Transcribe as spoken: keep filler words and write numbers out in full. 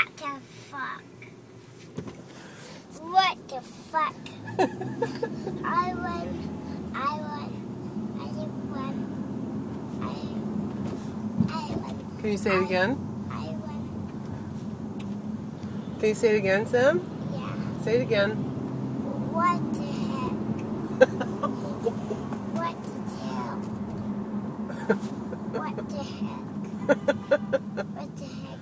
What the fuck? What the fuck? I won. I won. I won. I, I won. Can you say it again? I won. Can you say it again, Sam? Yeah. Say it again. What the heck? What the hell? What the heck? What the heck?